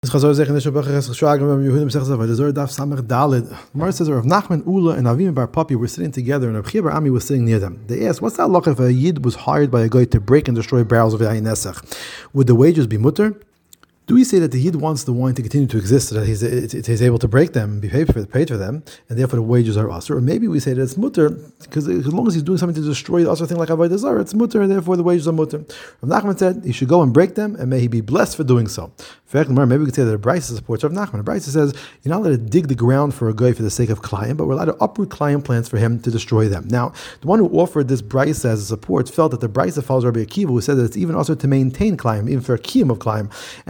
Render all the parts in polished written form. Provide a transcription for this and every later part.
This Chazor Zech in the Shabbat Chesed Rabbi Yehuda Mesech Zav Adazor Daf Samech Dalid. Gemara says Rav Nachman, Ula, and Avim Bar Papi were sitting together, and Rav Chia Bar Ami was sitting near them. They asked, "What's that look if a yid was hired by a guy to break and destroy barrels of yayin nesach? Would the wages be mutter?" Do we say that the yid wants the wine to continue to exist, so that he's able to break them, be paid for them, and therefore the wages are usher? Or maybe we say that it's mutter because as long as he's doing something to destroy the usher thing like avodah zarah, it's mutter, and therefore the wages are mutter. Rav Nachman said he should go and break them, and may he be blessed for doing so. In fact, maybe we could say that a Brisa supports Rav Nachman. A Brisa says you're not allowed to dig the ground for a guy for the sake of klayim, but we're allowed to uproot klayim plants for him to destroy them. Now, the one who offered this Brisa as a support felt that the Brisa follows Rabbi Akiva, who said that it's even also to maintain klayim, even for a kiyum of klayim,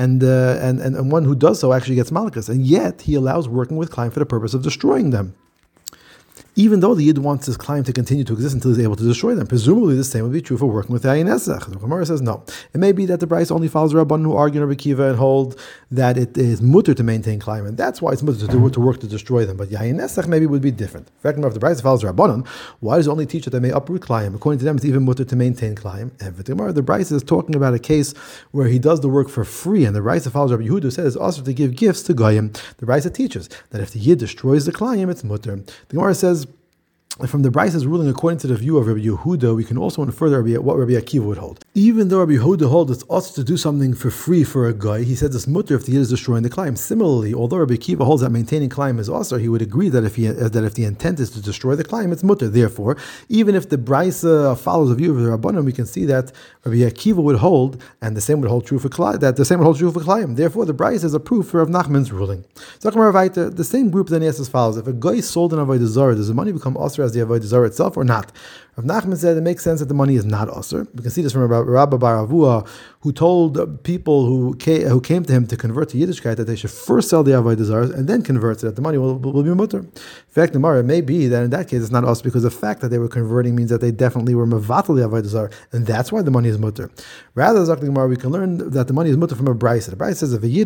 and one who does so actually gets malchus, and yet he allows working with klayim for the purpose of destroying them, even though the yid wants his klayim to continue to exist until he's able to destroy them. Presumably the same would be true for working with yayin nesach. The Gemara says no. It may be that the Brisa only follows Rabbanan who argue in Rabbi Akiva and hold that it is mutter to maintain klayim, and that's why it's mutter to work to destroy them. But yayin nesach maybe would be different. In fact, if the Brisa follows Rabbanan, why does it only teach that they may uproot klayim? According to them, it's even mutter to maintain klayim. And for the Gemara, the Brisa is talking about a case where he does the work for free, and the Brisa follows Rabbi Yehuda, who says it's also to give gifts to goyim. The Brisa teaches that if the yid destroys the klayim, it's mutter. The Gemara says, from the Brisa's ruling, according to the view of Rabbi Yehuda, we can also infer what Rabbi Akiva would hold. Even though Rabbi Yehuda holds it's also to do something for free for a guy, he says it's mutter if the yid is destroying the klayim. Similarly, although Rabbi Akiva holds that maintaining klayim is also, he would agree that if the intent is to destroy the klayim, it's mutter. Therefore, even if the Brisa follows the view of the Rabbanim, we can see that Rabbi Akiva would hold, and the same would hold true for klayim. That the same would hold true for klayim. Therefore, the Brisa is a proof for Rav Nachman's ruling. So, the same group then asks as follows: if a guy sold an avodah zarah, does the money become asr as the avodah zarah itself or not? Rav Nachman said it makes sense that the money is not asr. We can see this from Rabbi Bar Avua, who told people who came to him to convert to Yiddishkeit that they should first sell the avodah zarah and then convert, so that the money will be mutter. In fact, it may be that in that case it's not asr because the fact that they were converting means that they definitely were mevatel the avodah zarah, and that's why the money is mutter. Rather, Zakh Gemara, we can learn that the money is mutter from a Brisa. The Brisa says if a yid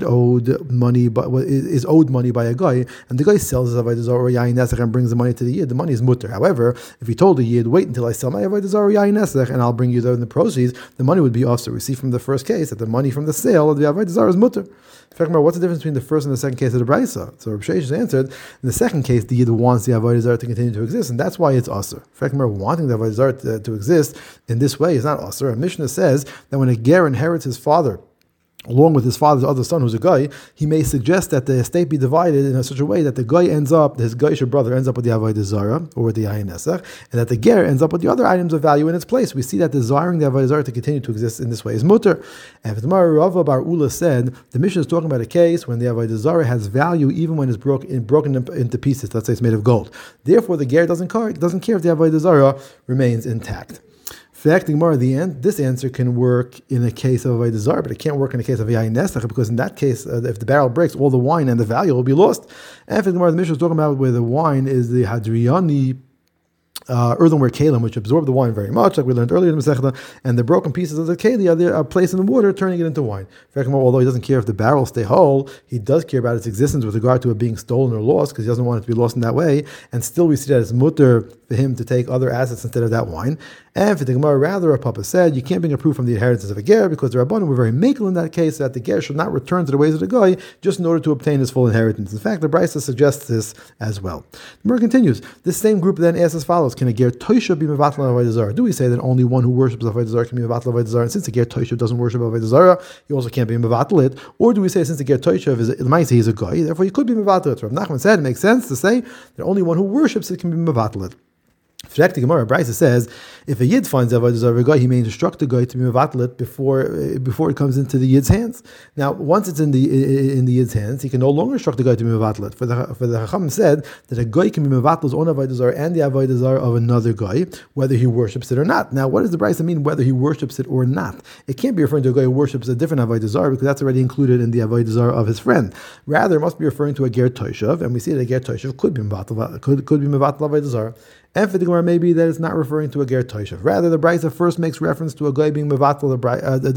is owed money by a guy, and the guy sells his avodah zarah or yayin nesach and brings the money to the yid, the money is mutter. However, if he told the yid, wait until I sell my avodah zarah or yayin nesach and I'll bring you the proceeds, the money would be asr. We see from the first case that the money from the sale of the avodah zarah is mutter. In fact, what's the difference between the first and the second case of the Brisa? So Rav Sheshes answered, in the second case, the yid wants the avodah zarah to continue to exist, and that's why it's asr. In fact, wanting the avodah zarah to exist in this way is not asr. A Mishnah says that when a ger inherits his father, along with his father's other son, who's a guy, he may suggest that the estate be divided in such a way that the guy his Goyish brother ends up with the avodah zarah or with the yayin nesach, and that the ger ends up with the other items of value in its place. We see that desiring the avodah zarah to continue to exist in this way is mutter. And Rava Bar Ula said the Mishnah is talking about a case when the avodah zarah has value even when it's broken into pieces. Let's say it's made of gold. Therefore, the ger doesn't care if the avodah zarah remains intact. In fact, this answer can work in a case of avodah zarah, but it can't work in a case of yayin nesach, because in that case, if the barrel breaks, all the wine and the value will be lost. And for the Mishnah is talking about where the wine is the hadriyani earthenware kalim, which absorb the wine very much, like we learned earlier in the Masechta, and the broken pieces of the keli are placed in the water, turning it into wine. In fact, although he doesn't care if the barrels stay whole, he does care about its existence with regard to it being stolen or lost, because he doesn't want it to be lost in that way. And still, we see that it's mutter for him to take other assets instead of that wine. And for the Gemara, rather, Rav Papa said you can't bring a proof from the inheritance of a ger, because the Rabbanim were very makel in that case that the ger should not return to the ways of the guy just in order to obtain his full inheritance. In fact, the Brisa suggests this as well. The Gemara continues. This same group then asks as follows: can a ger toisha be mevatel avodah zarah? Do we say that only one who worships avodah zarah can be mevatel avodah zarah? And since the ger toisha doesn't worship avodah zarah, he also can't be mevatel it. Or do we say since the ger toisha he's a guy, therefore he could be mevatel it? Rav Nachman said it makes sense to say that only one who worships it can be mevatel it. The Gemara Brisa says if a yid finds avodah zarah guy, he may instruct the guy to be mevatel it before it comes into the yid's hands. Now, once it's in the yid's hands, he can no longer instruct the guy to be mevatel it. For the Chacham said that a guy can be mevatel his own avodah zarah and the avodah zarah of another guy, whether he worships it or not. Now, what does the Brisa mean whether he worships it or not? It can't be referring to a guy who worships a different avodah zarah, because that's already included in the avodah zarah of his friend. Rather, it must be referring to a ger toishav, and we see that a ger toishav could be mevatel avodah zarah. And for the Gemara, maybe that it's not referring to a ger toishav. Rather, the Brisa first makes reference to a guy being mevatel the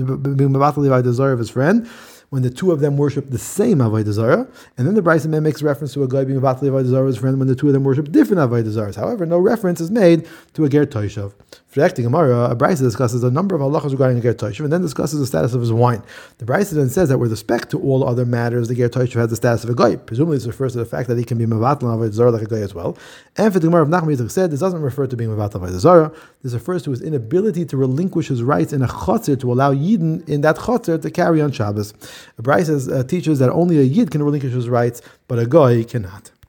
avodah zarah of his friend, when the two of them worship the same avodah zarah, and then the Brisa makes reference to a guy being mevatel the avodah zarah of his friend when the two of them worship different avodah zarahs. However, no reference is made to a ger toishav. Frechti Gemara, a Brisa discusses a number of halachas regarding a ger toishev, and then discusses the status of his wine. The Brisa then says that with respect to all other matters, the ger toishev has the status of a goy. Presumably, this refers to the fact that he can be mevatel avodah zarah like a goy as well. And for the Gemara of Nachman Yitzchak said, this doesn't refer to being mevatel avodah zarah. This refers to his inability to relinquish his rights in a chotzer to allow yidden in that chotzer to carry on Shabbos. The Brisa teaches that only a yid can relinquish his rights, but a goy cannot.